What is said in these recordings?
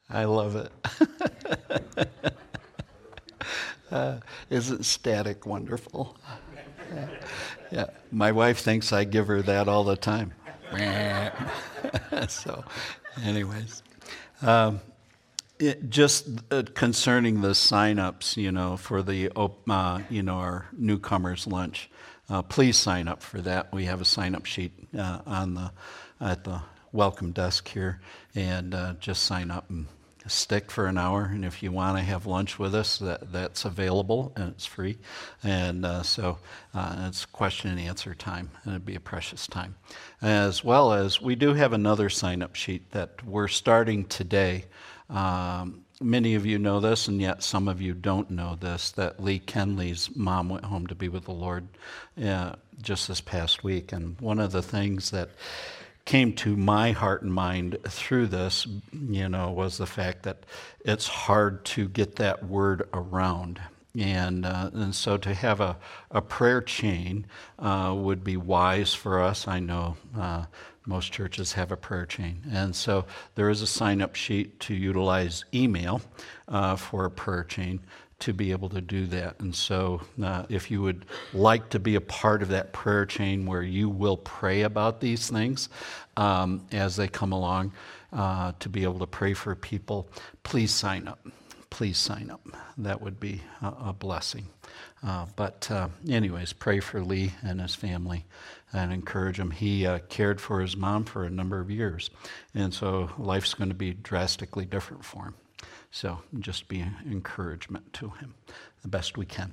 I love it. Isn't static wonderful? Yeah. My wife thinks I give her that all the time. So, anyways. Concerning the sign-ups, for the, our newcomers lunch, please sign up for that. We have a sign-up sheet at the welcome desk here, and just sign up and stick for an hour. And if you want to have lunch with us, that's available and it's free. And so it's question and answer time, and it'd be a precious time. As well as we do have another sign-up sheet that we're starting today. Many of you know this, and yet some of you don't know this, that Lee Kenley's mom went home to be with the Lord just this past week. And one of the things that came to my heart and mind through this, was the fact that it's hard to get that word around. And so to have a prayer chain would be wise for us. I know most churches have a prayer chain. And so there is a sign-up sheet to utilize email for a prayer chain to be able to do that. And so if you would like to be a part of that prayer chain where you will pray about these things as they come along, to be able to pray for people, please sign up. Please sign up. That would be a blessing. But anyways, pray for Lee and his family and encourage him. He cared for his mom for a number of years, and so life's going to be drastically different for him. So just be an encouragement to him the best we can.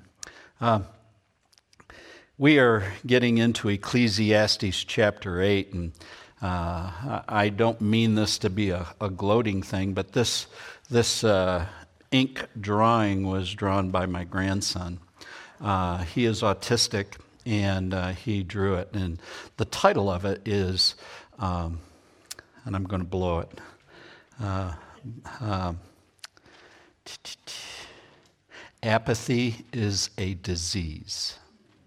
We are getting into Ecclesiastes chapter 8, and I don't mean this to be a gloating thing, but this ink drawing was drawn by my grandson. He is autistic, and he drew it. And the title of it is, and I'm going to blow it, Apathy is a Disease.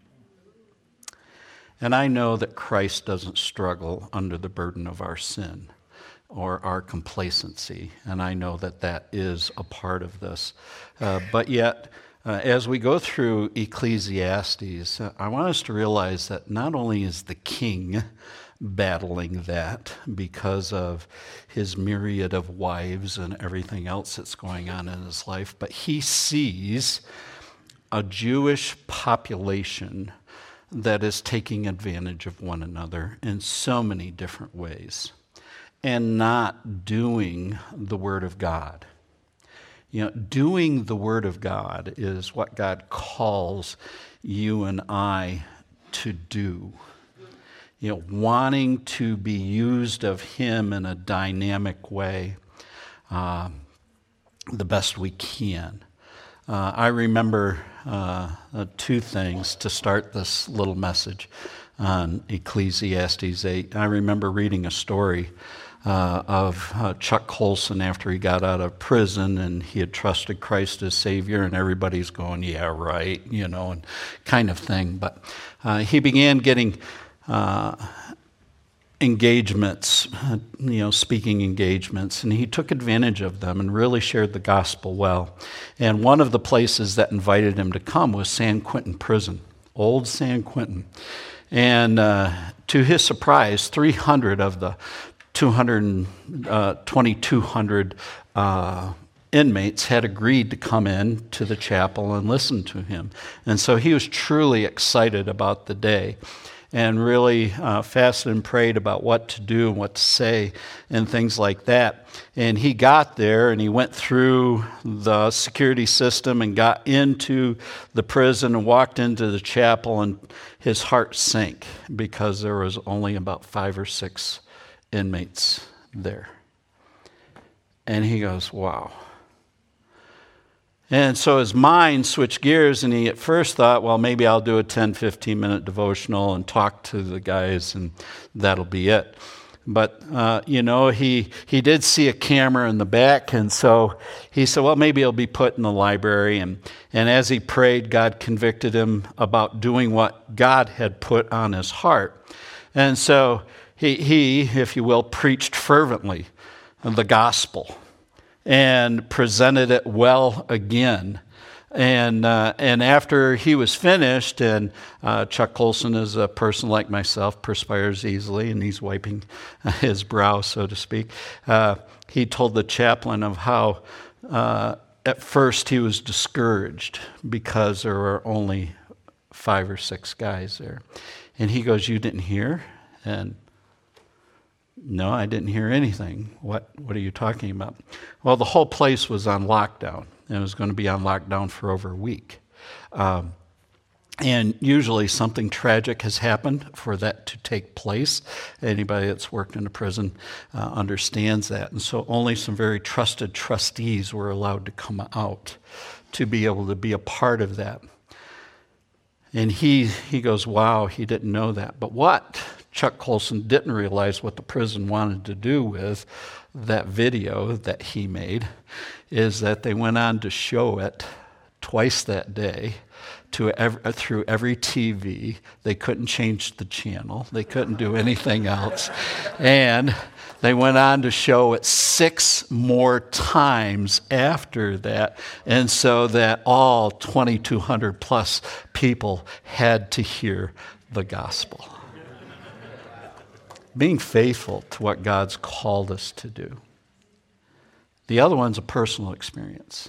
And I know that Christ doesn't struggle under the burden of our sin or our complacency, and I know that that is a part of this. But yet, as we go through Ecclesiastes, I want us to realize that not only is the king battling that because of his myriad of wives and everything else that's going on in his life, but he sees a Jewish population that is taking advantage of one another in so many different ways and not doing the Word of God. Doing the Word of God is what God calls you and I to do. Wanting to be used of Him in a dynamic way, the best we can. I remember two things to start this little message on Ecclesiastes 8. I remember reading a story of Chuck Colson after he got out of prison and he had trusted Christ as Savior, and everybody's going, yeah, right, and kind of thing. But he began getting engagements, speaking engagements, and he took advantage of them and really shared the gospel well. And one of the places that invited him to come was San Quentin Prison, old San Quentin. And to his surprise, 300 of the 2,200 inmates had agreed to come in to the chapel and listen to him. And so he was truly excited about the day and really fasted and prayed about what to do and what to say and things like that. And he got there and he went through the security system and got into the prison and walked into the chapel, and his heart sank because there was only about 5 or 6 inmates there. And he goes, wow. And so his mind switched gears, and he at first thought, well, maybe I'll do a 10, 15-minute devotional and talk to the guys, and that'll be it. But, he did see a camera in the back, and so he said, well, maybe it'll be put in the library. And as he prayed, God convicted him about doing what God had put on his heart. And so he, if you will, preached fervently the gospel. and presented it well again. And after he was finished, and Chuck Colson is a person like myself, perspires easily, and he's wiping his brow, so to speak. He told the chaplain of how at first he was discouraged because there were only 5 or 6 guys there. And he goes, "You didn't hear?" And no, I didn't hear anything. What are you talking about? Well, the whole place was on lockdown. It was going to be on lockdown for over a week. And usually something tragic has happened for that to take place. Anybody that's worked in a prison understands that. And so only some very trusted trustees were allowed to come out to be able to be a part of that. And he goes, wow, he didn't know that. But what Chuck Colson didn't realize what the prison wanted to do with that video that he made is that they went on to show it twice that day through every TV. They couldn't change the channel. They couldn't do anything else. And they went on to show it 6 more times after that, and so that all 2,200 plus people had to hear the gospel. Being faithful to what God's called us to do. The other one's a personal experience.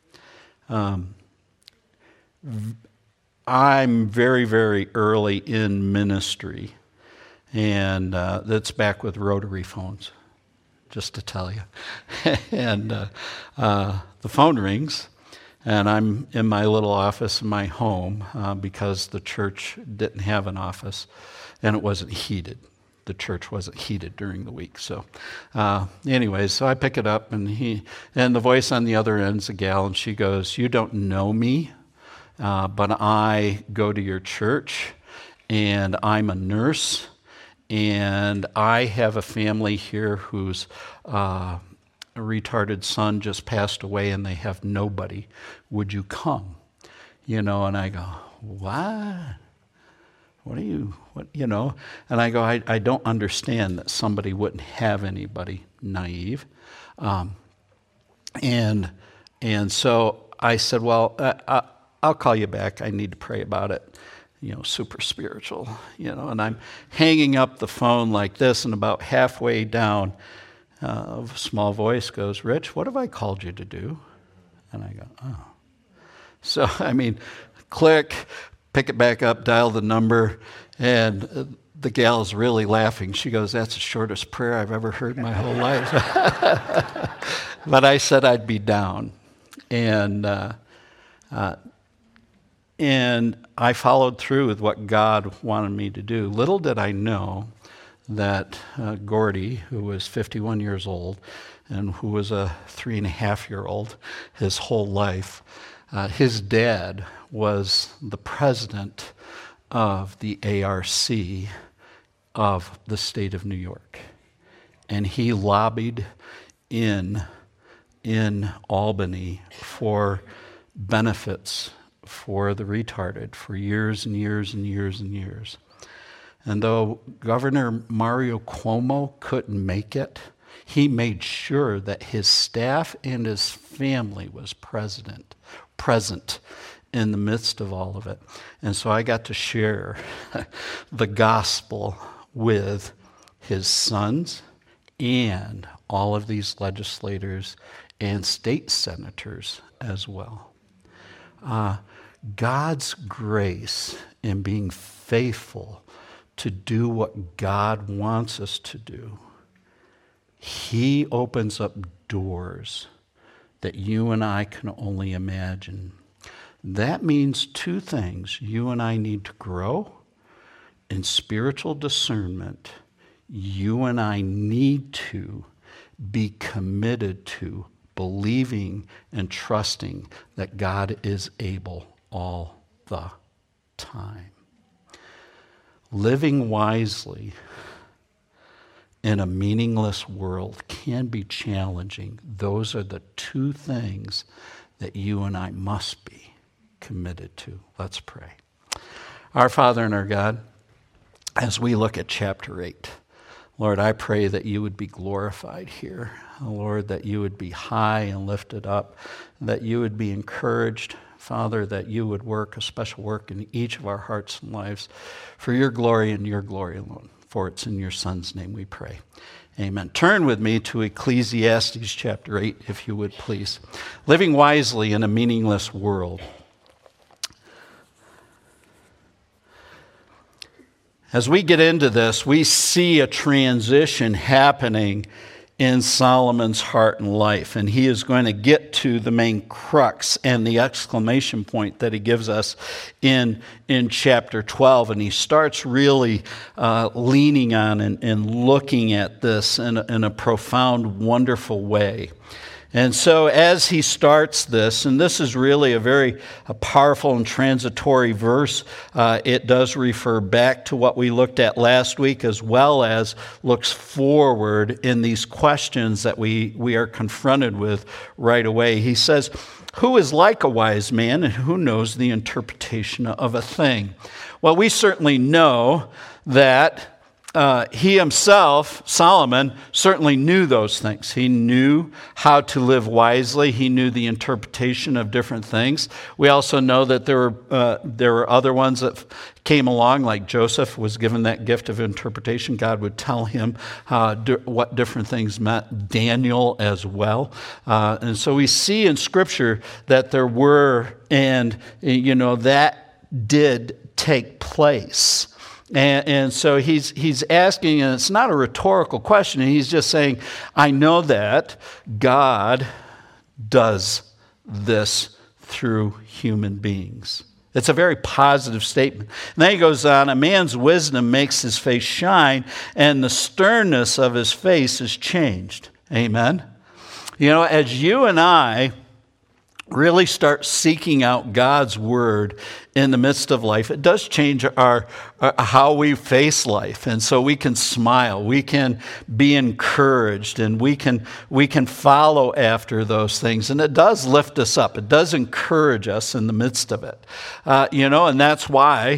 I'm very, very early in ministry, and that's back with rotary phones, just to tell you. And the phone rings, and I'm in my little office in my home because the church didn't have an office, and it wasn't heated. The church wasn't heated during the week. So anyways, so I pick it up, and the voice on the other end's a gal, and she goes, "You don't know me, but I go to your church, and I'm a nurse, and I have a family here whose a retarded son just passed away, and they have nobody. Would you come?" And I go, "What? What and I go, I don't understand that somebody wouldn't have anybody. Naive. And so I said, well, I'll call you back. I need to pray about it. Super spiritual, and I'm hanging up the phone like this, and about halfway down, a small voice goes, "Rich, what have I called you to do?" And I go, "Oh." So, click, pick it back up, dial the number, and the gal's really laughing. She goes, "That's the shortest prayer I've ever heard in my whole life." But I said I'd be down. And I followed through with what God wanted me to do. Little did I know that Gordy, who was 51 years old and who was a 3.5-year-old his whole life, his dad was the president of the ARC of the state of New York. And he lobbied in Albany for benefits for the retarded for years and years and years and years. And though Governor Mario Cuomo couldn't make it, he made sure that his staff and his family was present in the midst of all of it. And so I got to share the gospel with his sons and all of these legislators and state senators as well. God's grace in being faithful to do what God wants us to do, He opens up doors that you and I can only imagine. That means 2 things. You and I need to grow in spiritual discernment. You and I need to be committed to believing and trusting that God is able all the time. Living wisely in a meaningless world can be challenging. Those are the 2 things that you and I must be committed to. Let's pray. Our Father and our God, as we look at chapter 8, Lord, I pray that you would be glorified here. Lord, that you would be high and lifted up, that you would be encouraged, Father, that you would work a special work in each of our hearts and lives for your glory and your glory alone. For it's in your Son's name we pray. Amen. Turn with me to Ecclesiastes chapter 8, if you would please. Living wisely in a meaningless world. As we get into this, we see a transition happening in Solomon's heart and life, and he is going to get to the main crux and the exclamation point that he gives us in chapter 12, and he starts really leaning on and looking at this in a profound, wonderful way. And so as he starts this, and this is really a powerful and transitory verse, it does refer back to what we looked at last week, as well as looks forward in these questions that we are confronted with right away. He says, "Who is like a wise man, and who knows the interpretation of a thing?" Well, we certainly know that he himself, Solomon, certainly knew those things. He knew how to live wisely. He knew the interpretation of different things. We also know that there were other ones that came along, like Joseph was given that gift of interpretation. God would tell him what different things meant. Daniel as well. And so we see in Scripture that there were, and that did take place. And so he's asking, and it's not a rhetorical question, he's just saying, I know that God does this through human beings. It's a very positive statement. And then he goes on, "A man's wisdom makes his face shine, and the sternness of his face is changed." Amen? As you and I really start seeking out God's word in the midst of life, it does change our how we face life. And so we can smile, we can be encouraged, and we can follow after those things. And it does lift us up. It does encourage us in the midst of it. And that's why,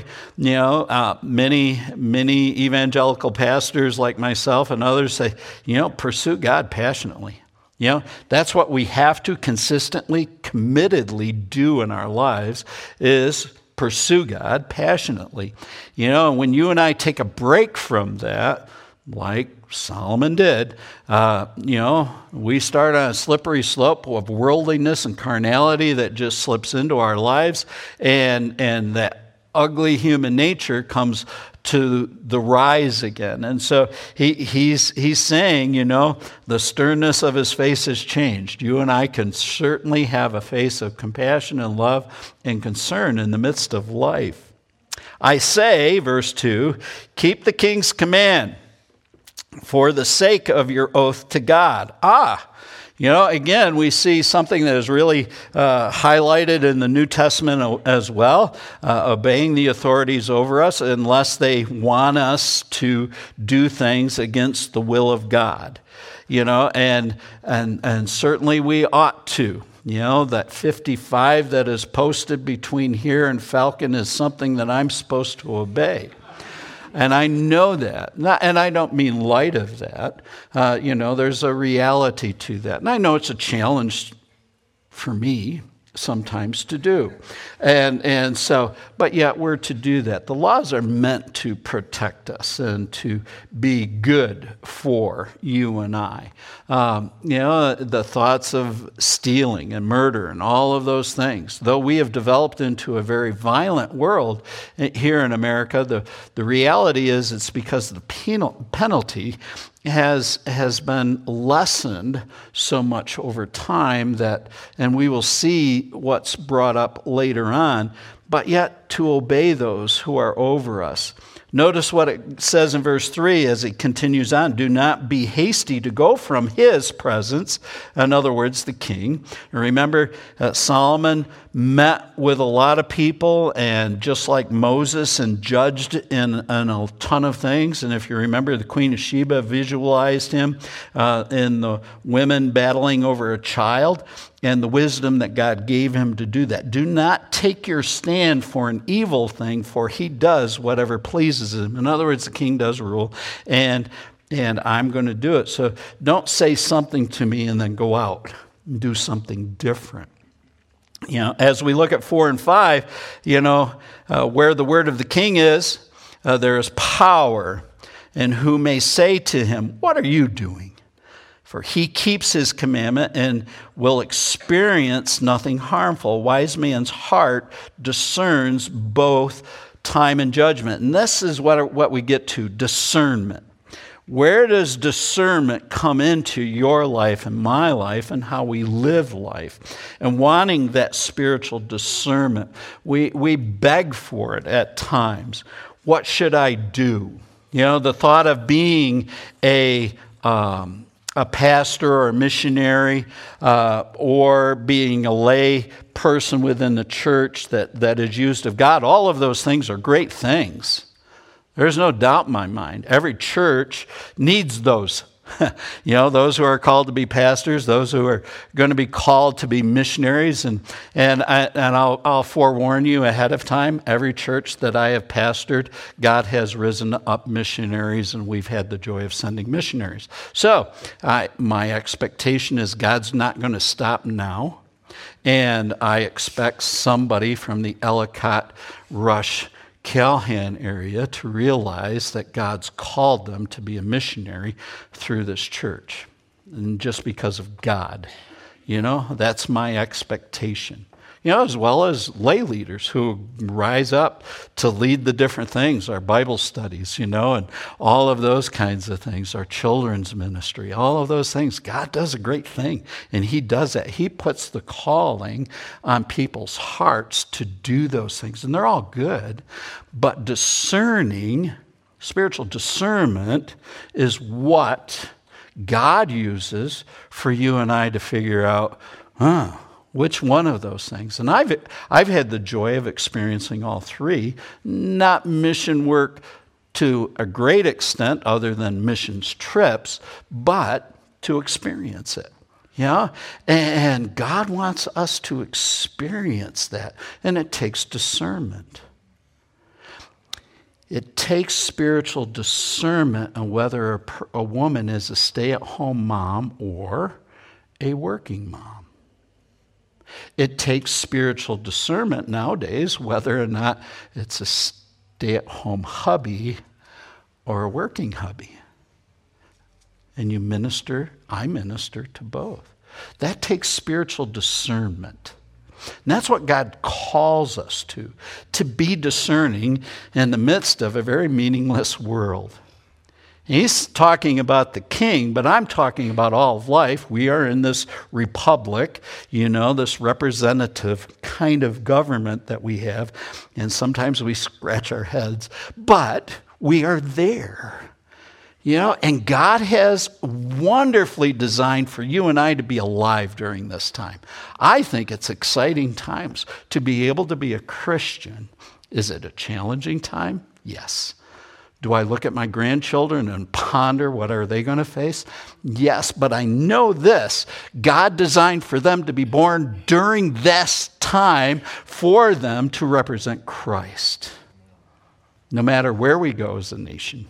many evangelical pastors like myself and others say, pursue God passionately. That's what we have to consistently, committedly do in our lives, is pursue God passionately. When you and I take a break from that, like Solomon did, we start on a slippery slope of worldliness and carnality that just slips into our lives, and that ugly human nature comes to the rise again. And so he's saying, the sternness of his face has changed. You and I can certainly have a face of compassion and love and concern in the midst of life. "I say," verse 2, "keep the king's command for the sake of your oath to God." Again, we see something that is really highlighted in the New Testament as well, obeying the authorities over us unless they want us to do things against the will of God. And certainly we ought to. That 55 that is posted between here and Falcon is something that I'm supposed to obey. And I know that. And I don't mean light of that. There's a reality to that. And I know it's a challenge for me sometimes to do. And so, but yet we're to do that. The laws are meant to protect us and to be good for you and I. The thoughts of stealing and murder and all of those things, though we have developed into a very violent world here in America, the reality is it's because the penalty has been lessened so much over time that, and we will see what's brought up later on, but yet to obey those who are over us. Notice what it says in verse 3 as it continues on. "Do not be hasty to go from his presence." In other words, the king. Remember, Solomon met with a lot of people, and just like Moses, and judged in a ton of things. And if you remember, the Queen of Sheba visualized him in the women battling over a child, and the wisdom that God gave him to do that. Do not take your stand for an evil thing, for he does whatever pleases him. In other words, the king does rule. And and I'm going to do it. So don't say something to me and then go out and do something different. As we look at 4 and 5, where the word of the king is, there is power. And who may say to him, what are you doing? For he keeps his commandment and will experience nothing harmful. A wise man's heart discerns both time and judgment. And this is what we get to, discernment. Where does discernment come into your life and my life and how we live life? And wanting that spiritual discernment, we beg for it at times. What should I do? The thought of being a pastor or a missionary or being a lay person within the church that is used of God, all of those things are great things. There's no doubt in my mind. Every church needs those. Those who are called to be pastors, those who are going to be called to be missionaries. And I'll forewarn you ahead of time, every church that I have pastored, God has risen up missionaries, and we've had the joy of sending missionaries. So my expectation is God's not going to stop now. And I expect somebody from the Ellicott, Rush, Calhan area to realize that God's called them to be a missionary through this church. And just because of God, that's my expectation. As well as lay leaders who rise up to lead the different things, our Bible studies, and all of those kinds of things, our children's ministry, all of those things. God does a great thing, and he does that. He puts the calling on people's hearts to do those things, and they're all good, but discerning, spiritual discernment is what God uses for you and I to figure out, which one of those things? And I've had the joy of experiencing all three, not mission work to a great extent other than missions trips, but to experience it. And God wants us to experience that, and it takes discernment. It takes spiritual discernment on whether a woman is a stay-at-home mom or a working mom. It takes spiritual discernment nowadays whether or not it's a stay-at-home hubby or a working hubby. And I minister to both. That takes spiritual discernment. And that's what God calls us to be discerning in the midst of a very meaningless world. He's talking about the king, but I'm talking about all of life. We are in this republic, this representative kind of government that we have, and sometimes we scratch our heads, but we are there. And God has wonderfully designed for you and I to be alive during this time. I think it's exciting times to be able to be a Christian. Is it a challenging time? Yes. Do I look at my grandchildren and ponder what are they going to face? Yes, but I know this. God designed for them to be born during this time for them to represent Christ, no matter where we go as a nation.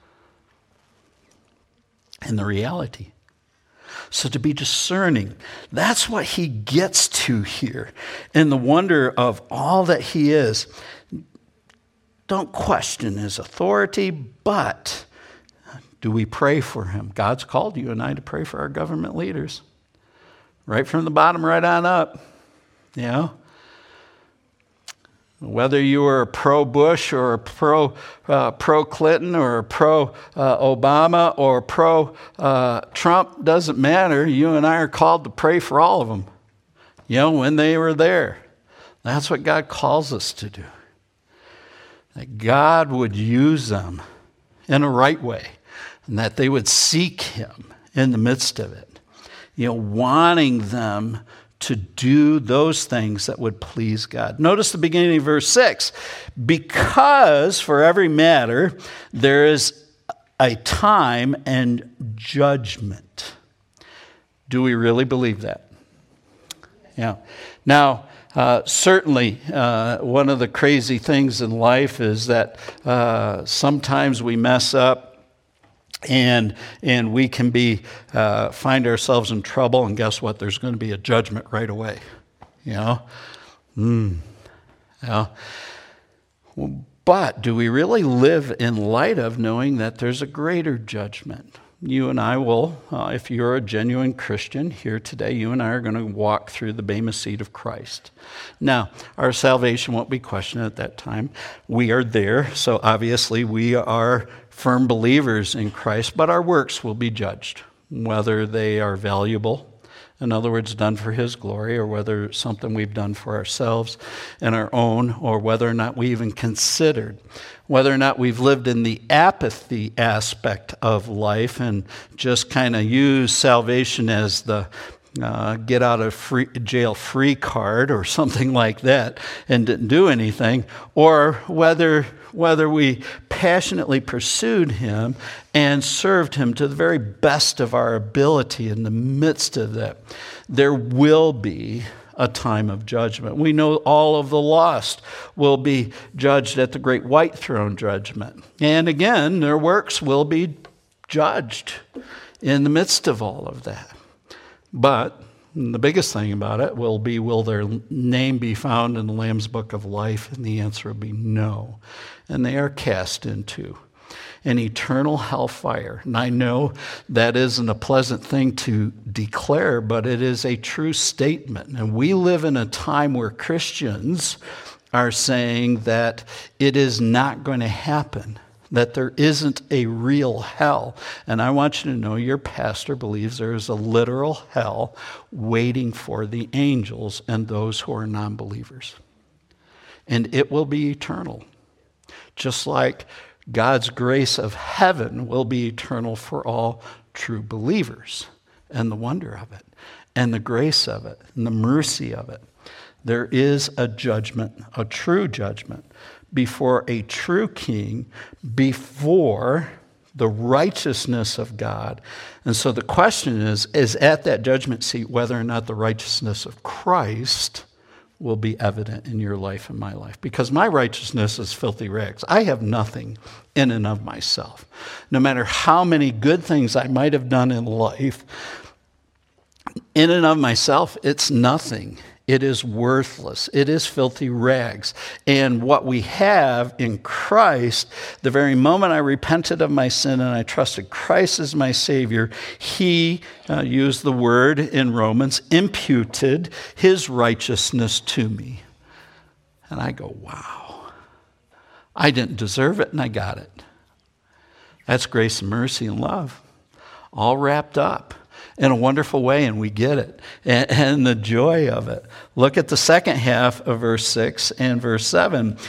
And the reality. So to be discerning, that's what he gets to here. And the wonder of all that he is. Don't question his authority, but do we pray for him? God's called you and I to pray for our government leaders. Right from the bottom right on up. Whether you are a pro-Bush or a pro-Clinton or a pro-Obama or pro-Trump, doesn't matter. You and I are called to pray for all of them. When they were there. That's what God calls us to do. That God would use them in a right way, and that they would seek him in the midst of it, wanting them to do those things that would please God. Notice the beginning of verse 6. Because for every matter there is a time and judgment. Do we really believe that? Yeah. Now, certainly, one of the crazy things in life is that sometimes we mess up And we can find ourselves in trouble, and guess what? There's going to be a judgment right away. But do we really live in light of knowing that there's a greater judgment? You and I will, if you're a genuine Christian here today, you and I are going to walk through the Bema seat of Christ. Now, our salvation won't be questioned at that time. We are there, so obviously we are firm believers in Christ, but our works will be judged, whether they are valuable, in other words, done for His glory, or whether it's something we've done for ourselves and our own, or whether or not we even considered, whether or not we've lived in the apathy aspect of life and just kind of used salvation as the get out of jail free card or something like that and didn't do anything, or whether we passionately pursued Him and served Him to the very best of our ability in the midst of that. There will be a time of judgment. We know all of the lost will be judged at the great white throne judgment. And again, their works will be judged in the midst of all of that. But the biggest thing about it will their name be found in the Lamb's Book of Life? And the answer will be no. And they are cast into an eternal hellfire. And I know that isn't a pleasant thing to declare, but it is a true statement. And we live in a time where Christians are saying that it is not going to happen, that there isn't a real hell. And I want you to know your pastor believes there is a literal hell waiting for the angels and those who are non-believers. And it will be eternal. Just like God's grace of heaven will be eternal for all true believers. And the wonder of it, and the grace of it, and the mercy of it. There is a judgment, a true judgment, before a true king, before the righteousness of God. And so the question is at that judgment seat whether or not the righteousness of Christ will be evident in your life and my life. Because my righteousness is filthy rags. I have nothing in and of myself. No matter how many good things I might have done in life, in and of myself, it's nothing. It is worthless. It is filthy rags. And what we have in Christ, the very moment I repented of my sin and I trusted Christ as my Savior, He used the word in Romans, imputed His righteousness to me. And I go, wow. I didn't deserve it and I got it. That's grace and mercy and love, all wrapped up in a wonderful way, and we get it, and the joy of it. Look at the second half of verse 6 and verse 7.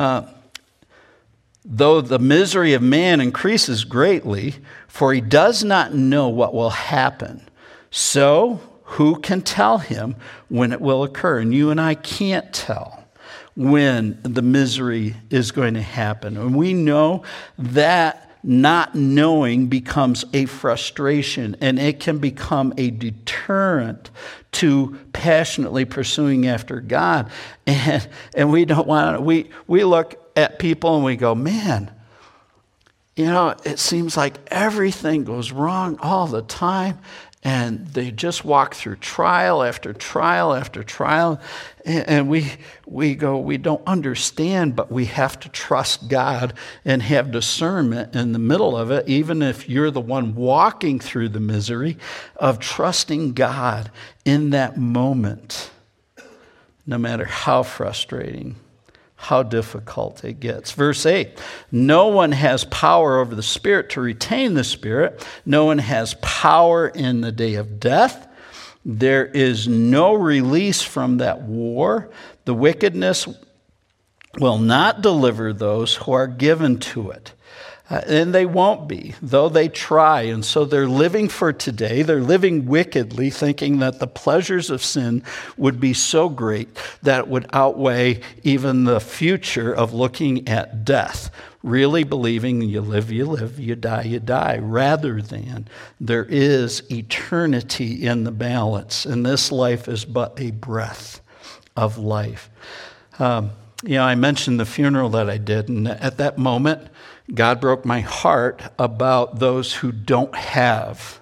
Though the misery of man increases greatly, for he does not know what will happen. So who can tell him when it will occur? And you and I can't tell when the misery is going to happen. And we know that not knowing becomes a frustration, and it can become a deterrent to passionately pursuing after God. And we don't want to, we look at people and we go, man, it seems like everything goes wrong all the time. And they just walk through trial after trial after trial. And we go, we don't understand, but we have to trust God and have discernment in the middle of it, even if you're the one walking through the misery, of trusting God in that moment, no matter how frustrating, how difficult it gets. Verse 8, no one has power over the Spirit to retain the Spirit. No one has power in the day of death. There is no release from that war. The wickedness will not deliver those who are given to it. And they won't be, though they try. And so they're living for today. They're living wickedly, thinking that the pleasures of sin would be so great that it would outweigh even the future of looking at death. Really believing you live, you die, rather than there is eternity in the balance. And this life is but a breath of life. I mentioned the funeral that I did, and at that moment, God broke my heart about those who don't have,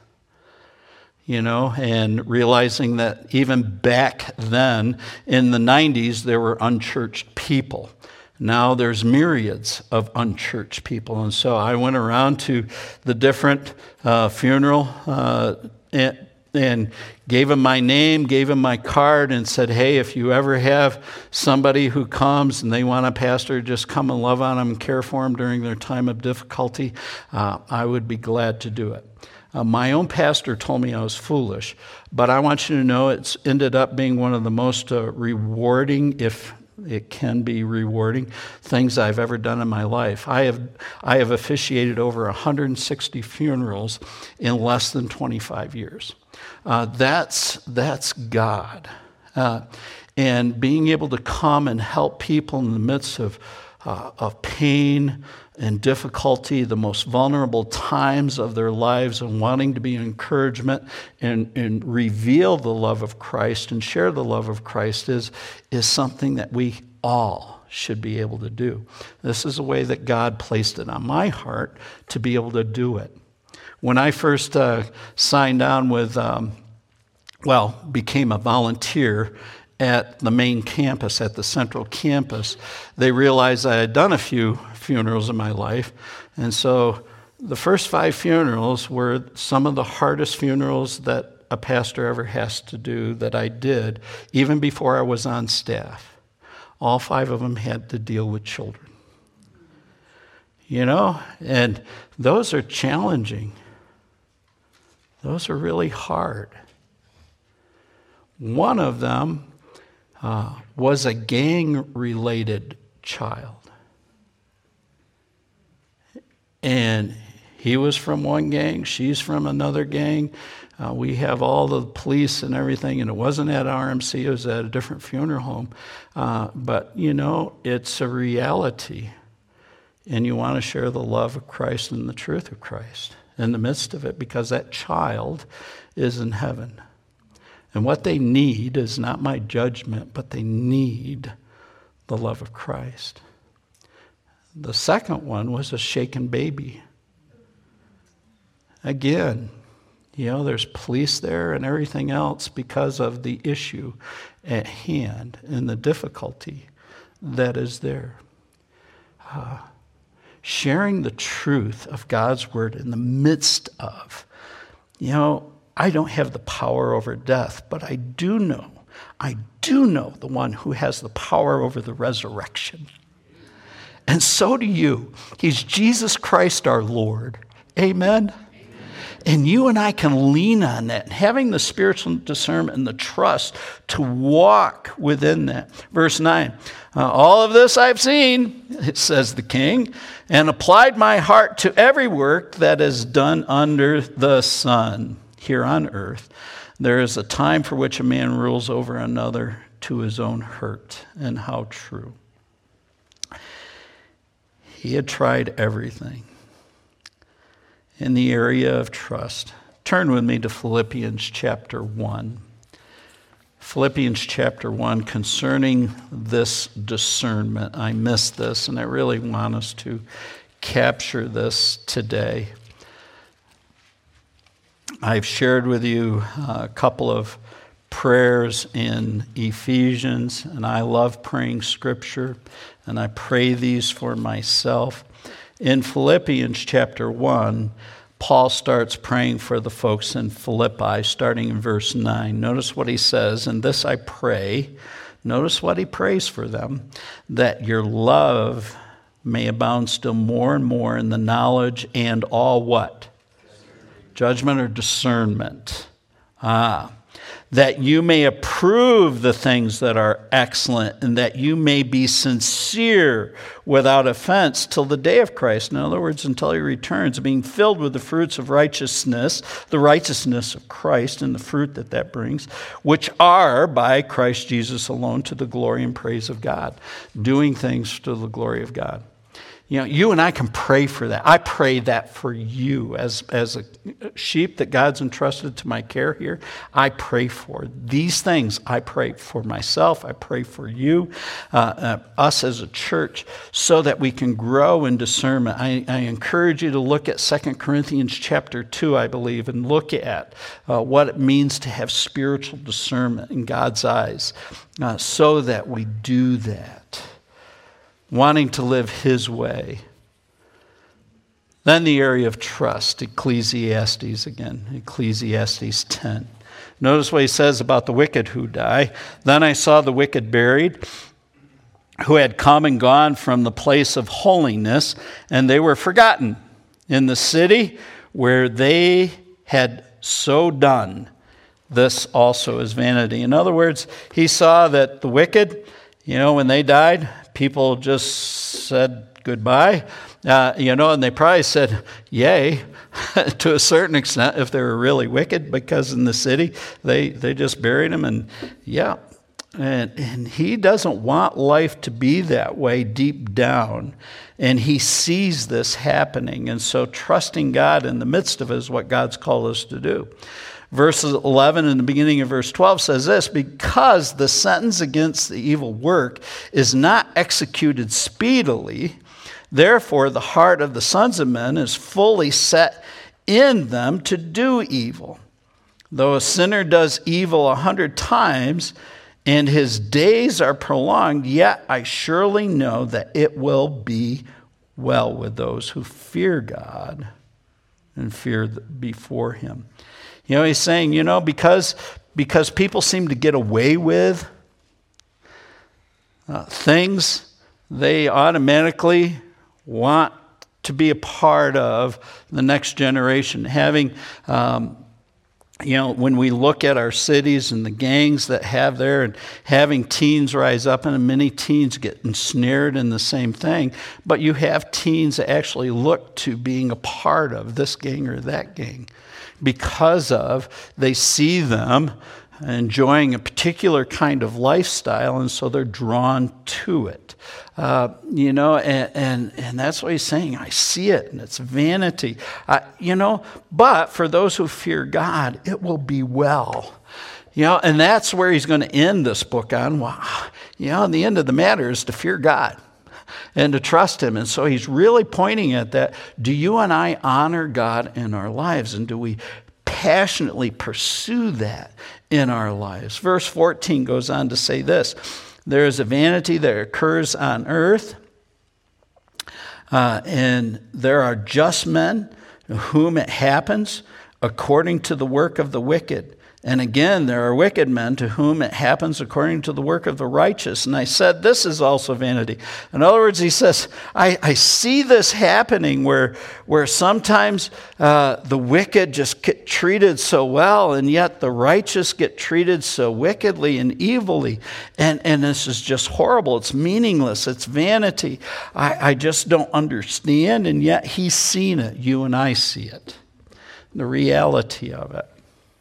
and realizing that even back then in the 90s, there were unchurched people. Now there's myriads of unchurched people. And so I went around to the different funeral and gave him my name, gave him my card, and said, hey, if you ever have somebody who comes and they want a pastor, just come and love on them and care for them during their time of difficulty, I would be glad to do it. My own pastor told me I was foolish, but I want you to know it's ended up being one of the most rewarding, if it can be rewarding, things I've ever done in my life. I have officiated over 160 funerals in less than 25 years. That's God. And being able to come and help people in the midst of pain and difficulty, the most vulnerable times of their lives, and wanting to be an encouragement and reveal the love of Christ and share the love of Christ is something that we all should be able to do. This is a way that God placed it on my heart to be able to do it. When I first signed on with, became a volunteer at the main campus, at the central campus, they realized I had done a few funerals in my life. And so the first 5 funerals were some of the hardest funerals that a pastor ever has to do that I did, even before I was on staff. All 5 of them had to deal with children. And those are challenging. Those are really hard. One of them was a gang-related child. And he was from one gang, she's from another gang. We have all the police and everything, and it wasn't at RMC, it was at a different funeral home. But, it's a reality. And you want to share the love of Christ and the truth of Christ in the midst of it, because that child is in heaven. And what they need is not my judgment, but they need the love of Christ. The second one was a shaken baby. Again, there's police there and everything else because of the issue at hand and the difficulty that is there. Sharing the truth of God's word in the midst of, I don't have the power over death, but I do know the one who has the power over the resurrection. And so do you. He's Jesus Christ our Lord. Amen? And you and I can lean on that, having the spiritual discernment and the trust to walk within that. Verse 9, all of this I've seen, it says the king, and applied my heart to every work that is done under the sun here on earth. There is a time for which a man rules over another to his own hurt. And how true. He had tried everything in the area of trust. Turn with me to Philippians chapter 1. Philippians chapter 1, concerning this discernment. I missed this, and I really want us to capture this today. I've shared with you a couple of prayers in Ephesians, and I love praying scripture, and I pray these for myself. In Philippians chapter 1, Paul starts praying for the folks in Philippi, starting in verse 9. Notice what he says, and this I pray, notice what he prays for them, that your love may abound still more and more in the knowledge and all what? Judgment or discernment. That you may approve the things that are excellent, and that you may be sincere without offense till the day of Christ. In other words, until he returns, being filled with the fruits of righteousness, the righteousness of Christ and the fruit that brings, which are by Christ Jesus alone to the glory and praise of God. Doing things to the glory of God. You and I can pray for that. I pray that for you as a sheep that God's entrusted to my care here. I pray for these things. I pray for myself. I pray for you, us as a church, so that we can grow in discernment. I encourage you to look at 2 Corinthians chapter 2, I believe, and look at what it means to have spiritual discernment in God's eyes, so that we do that, wanting to live His way. Then the area of trust, Ecclesiastes again, Ecclesiastes 10. Notice what he says about the wicked who die. Then I saw the wicked buried, who had come and gone from the place of holiness, and they were forgotten in the city where they had so done. This also is vanity. In other words, he saw that the wicked, when they died, people just said goodbye, and they probably said yay to a certain extent if they were really wicked, because in the city they just buried them, and yeah. And he doesn't want life to be that way deep down. And he sees this happening. And so trusting God in the midst of it is what God's called us to do. Verse 11 and the beginning of verse 12 says this: because the sentence against the evil work is not executed speedily, therefore the heart of the sons of men is fully set in them to do evil. Though a sinner does evil 100 times, and his days are prolonged, yet I surely know that it will be well with those who fear God and fear before Him. He's saying, because people seem to get away with things, they automatically want to be a part of the next generation. Having, when we look at our cities and the gangs that have there, and having teens rise up, and many teens get ensnared in the same thing, but you have teens that actually look to being a part of this gang or that gang, because they see them enjoying a particular kind of lifestyle, and so they're drawn to it. And that's what he's saying. I see it, and it's vanity. But for those who fear God, it will be well. And that's where he's going to end this book on. And the end of the matter is to fear God and to trust Him. And so he's really pointing at that. Do you and I honor God in our lives? And do we passionately pursue that in our lives? Verse 14 goes on to say this: there is a vanity that occurs on earth, and there are just men to whom it happens according to the work of the wicked. And again, there are wicked men to whom it happens according to the work of the righteous. And I said, this is also vanity. In other words, he says, I see this happening where sometimes the wicked just get treated so well, and yet the righteous get treated so wickedly and evilly. And this is just horrible. It's meaningless. It's vanity. I just don't understand. And yet he's seen it. You and I see it. The reality of it.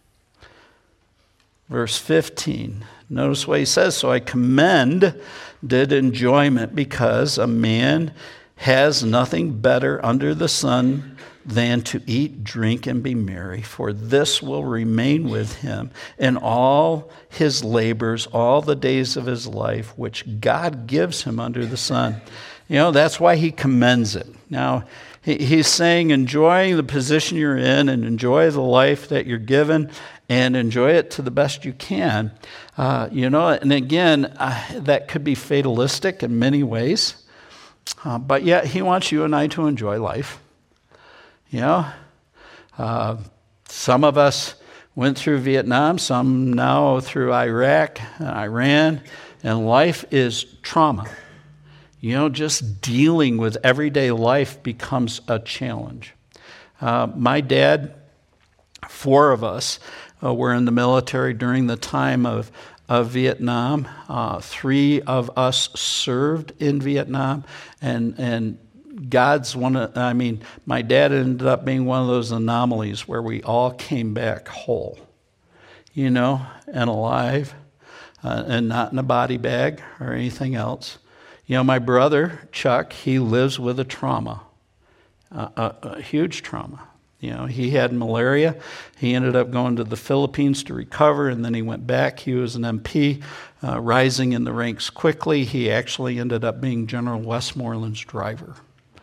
Verse 15, notice what he says: so I commended enjoyment, because a man has nothing better under the sun than to eat, drink, and be merry, for this will remain with him in all his labors, all the days of his life, which God gives him under the sun. That's why he commends it. Now, he's saying enjoy the position you're in and enjoy the life that you're given, and enjoy it to the best you can. And again, that could be fatalistic in many ways, but yet he wants you and I to enjoy life. Some of us went through Vietnam, some now through Iraq, Iran, and life is trauma. Just dealing with everyday life becomes a challenge. My dad, 4 of us, were in the military during the time of Vietnam. 3 of us served in Vietnam, and my dad ended up being one of those anomalies where we all came back whole, and alive, and not in a body bag or anything else. My brother, Chuck, he lives with a trauma, a huge trauma. He had malaria. He ended up going to the Philippines to recover, and then he went back. He was an MP, rising in the ranks quickly. He actually ended up being General Westmoreland's driver.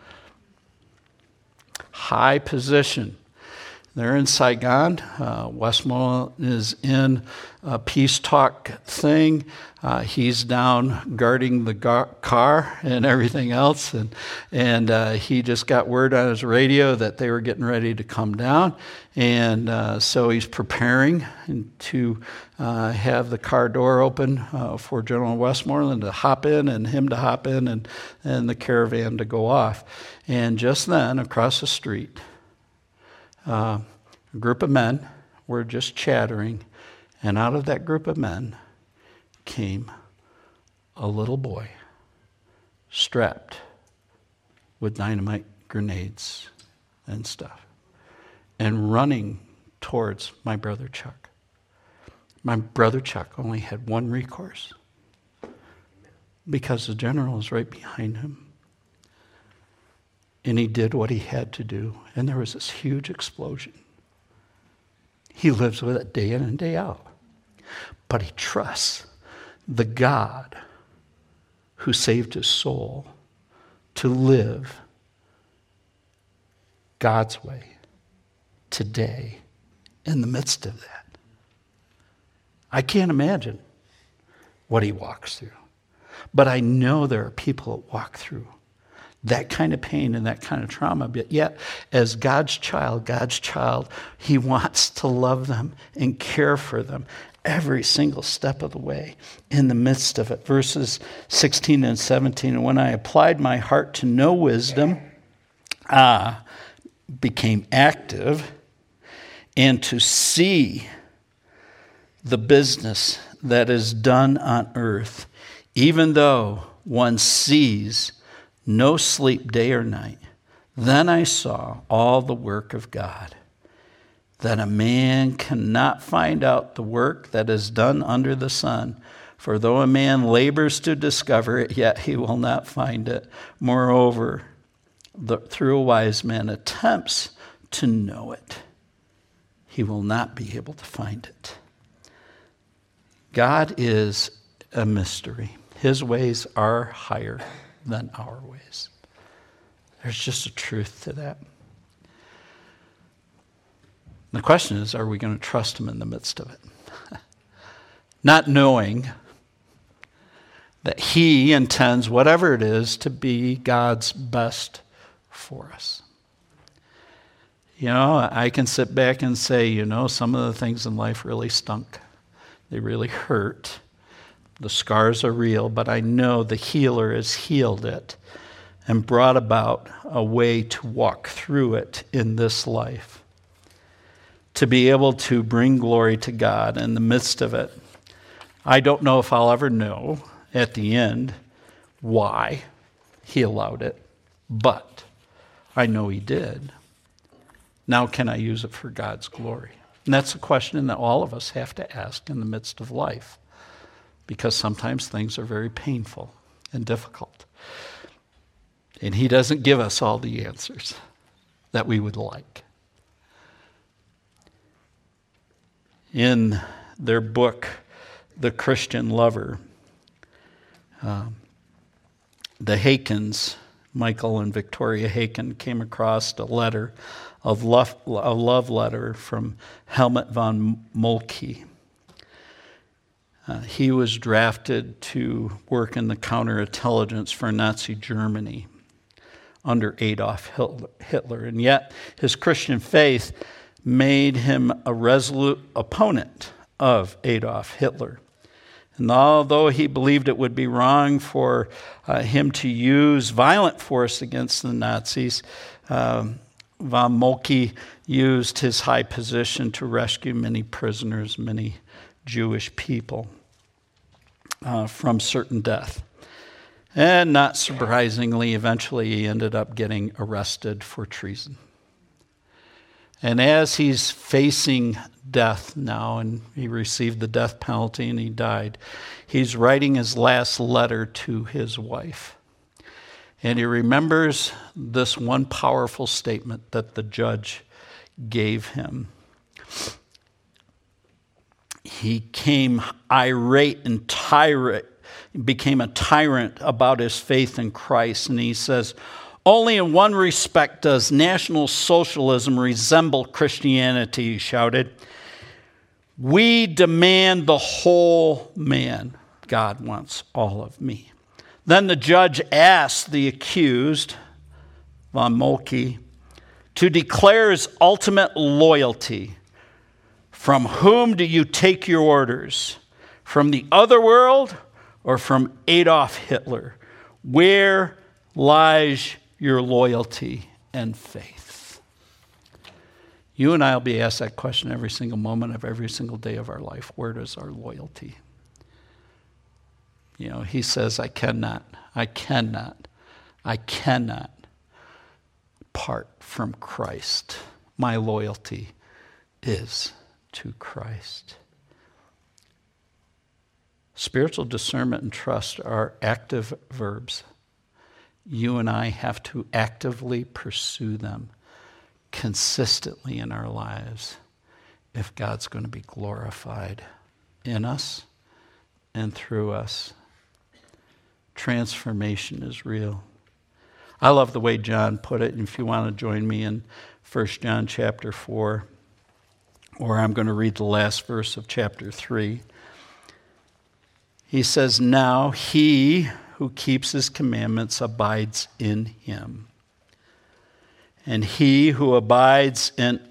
High position. They're in Saigon. Westmoreland is in a peace talk thing. He's down guarding the car and everything else. And he just got word on his radio that they were getting ready to come down. And so he's preparing to have the car door open for General Westmoreland to hop in and him to hop in and the caravan to go off. And just then, across the street, a group of men were just chattering, and out of that group of men came a little boy strapped with dynamite grenades and stuff and running towards my brother Chuck. My brother Chuck only had one recourse because the general was right behind him. And he did what he had to do, and there was this huge explosion. He lives with it day in and day out. But he trusts the God who saved his soul to live God's way today in the midst of that. I can't imagine what he walks through. But I know there are people that walk through that kind of pain and that kind of trauma. But yet, as God's child, he wants to love them and care for them every single step of the way in the midst of it. Verses 16 and 17, and when I applied my heart to know wisdom, became active, and to see the business that is done on earth, even though one sees no sleep day or night. Then I saw all the work of God, that a man cannot find out the work that is done under the sun. For though a man labors to discover it, yet he will not find it. Moreover, through a wise man attempts to know it, he will not be able to find it. God is a mystery. His ways are higher than our ways. There's just a truth to that. The question is, are we going to trust him in the midst of it? Not knowing that he intends whatever it is to be God's best for us. I can sit back and say, some of the things in life really stunk. They really hurt. The scars are real, but I know the healer has healed it and brought about a way to walk through it in this life. To be able to bring glory to God in the midst of it. I don't know if I'll ever know at the end why he allowed it, but I know he did. Now can I use it for God's glory? And that's a question that all of us have to ask in the midst of life. Because sometimes things are very painful and difficult. And he doesn't give us all the answers that we would like. In their book, The Christian Lover, the Hakens, Michael and Victoria Haken, came across a love letter from Helmut von Moltke. He was drafted to work in the counterintelligence for Nazi Germany under Adolf Hitler. And yet his Christian faith made him a resolute opponent of Adolf Hitler. And although he believed it would be wrong for him to use violent force against the Nazis, von Moltke used his high position to rescue many prisoners, many Jewish people from certain death. And not surprisingly, eventually he ended up getting arrested for treason. And as he's facing death now, and he received the death penalty and he died, he's writing his last letter to his wife. And he remembers this one powerful statement that the judge gave him. He came irate and became a tyrant about his faith in Christ. And he says, only in one respect does National Socialism resemble Christianity, he shouted. We demand the whole man. God wants all of me. Then the judge asked the accused, von Moltke, to declare his ultimate loyalty. From whom do you take your orders? From the other world or from Adolf Hitler? Where lies your loyalty and faith? You and I will be asked that question every single moment of every single day of our life. Where does our loyalty? You know, he says, I cannot part from Christ. My loyalty is to Christ. Spiritual discernment and trust are active verbs. You and I have to actively pursue them consistently in our lives if God's going to be glorified in us and through us. Transformation is real. I love the way John put it, and if you want to join me in 1 John chapter 4, or I'm going to read the last verse of chapter 3. He says, now he who keeps his commandments abides in him. And he who abides in,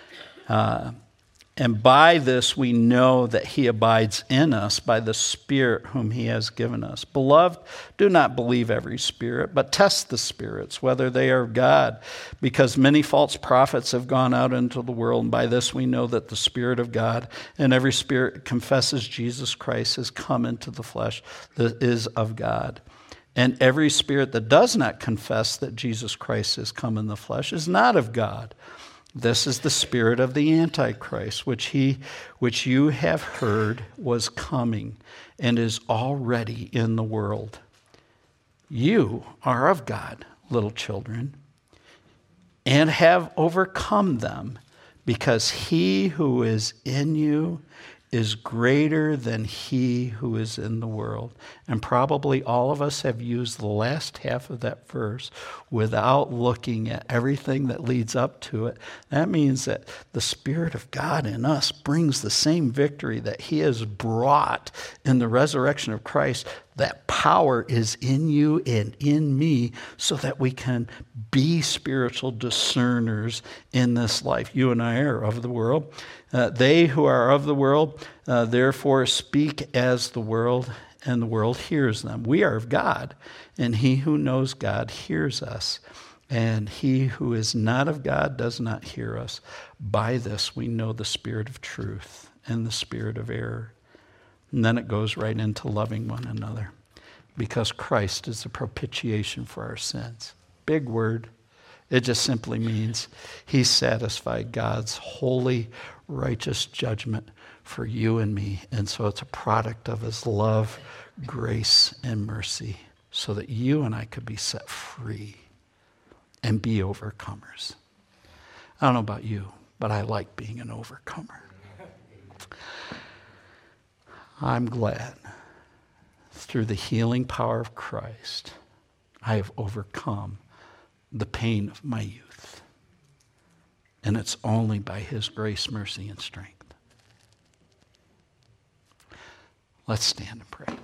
and by this we know that he abides in us by the Spirit whom he has given us. Beloved, do not believe every spirit, but test the spirits, whether they are of God, because many false prophets have gone out into the world, and by this we know that the Spirit of God and every spirit confesses Jesus Christ has come into the flesh that is of God. And every spirit that does not confess that Jesus Christ has come in the flesh is not of God. This is the spirit of the Antichrist, which you have heard was coming and is already in the world. You are of God, little children, and have overcome them, because he who is in you is greater than he who is in the world. And probably all of us have used the last half of that verse without looking at everything that leads up to it. That means that the Spirit of God in us brings the same victory that he has brought in the resurrection of Christ. That power is in you and in me so that we can be spiritual discerners in this life. You and I are of the world. They who are of the world, therefore speak as the world, and the world hears them. We are of God, and he who knows God hears us. And he who is not of God does not hear us. By this we know the spirit of truth and the spirit of error. And then it goes right into loving one another, because Christ is the propitiation for our sins. Big word. It just simply means he satisfied God's holy, righteous judgment for you and me. And so it's a product of his love, grace, and mercy, so that you and I could be set free and be overcomers. I don't know about you, but I like being an overcomer. I'm glad through the healing power of Christ, I have overcome the pain of my youth. And it's only by his grace, mercy, and strength. Let's stand and pray.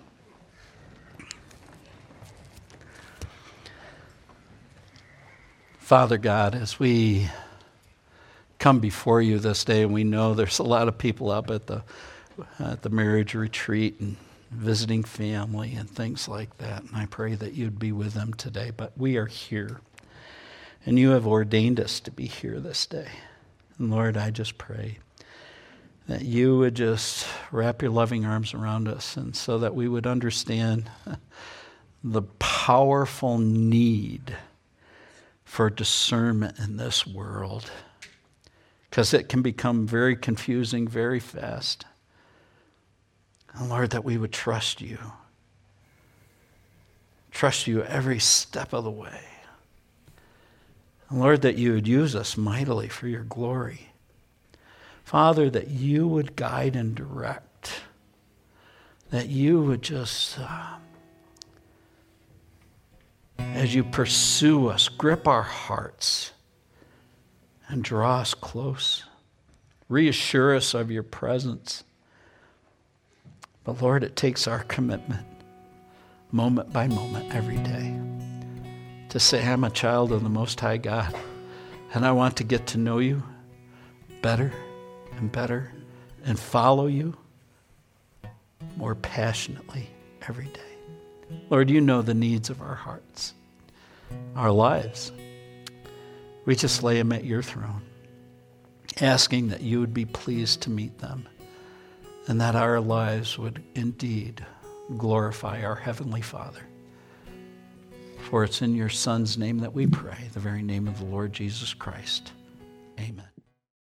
Father God, as we come before you this day, and we know there's a lot of people up at the marriage retreat and visiting family and things like that, and I pray that you'd be with them today. But we are here, and you have ordained us to be here this day. And Lord, I just pray that you would just wrap your loving arms around us, and so that we would understand the powerful need for discernment in this world, because it can become very confusing very fast. And Lord, that we would trust you trust you every step of the way. And Lord, that you would use us mightily for your glory. Father, that you would guide and direct, that you would just, as you pursue us, grip our hearts and draw us close. Reassure us of your presence. But Lord, it takes our commitment, moment by moment, every day, to say, I'm a child of the Most High God, and I want to get to know you better and better and follow you more passionately every day. Lord, you know the needs of our hearts, our lives. We just lay them at your throne, asking that you would be pleased to meet them and that our lives would indeed glorify our Heavenly Father. For it's in your Son's name that we pray, the very name of the Lord Jesus Christ. Amen.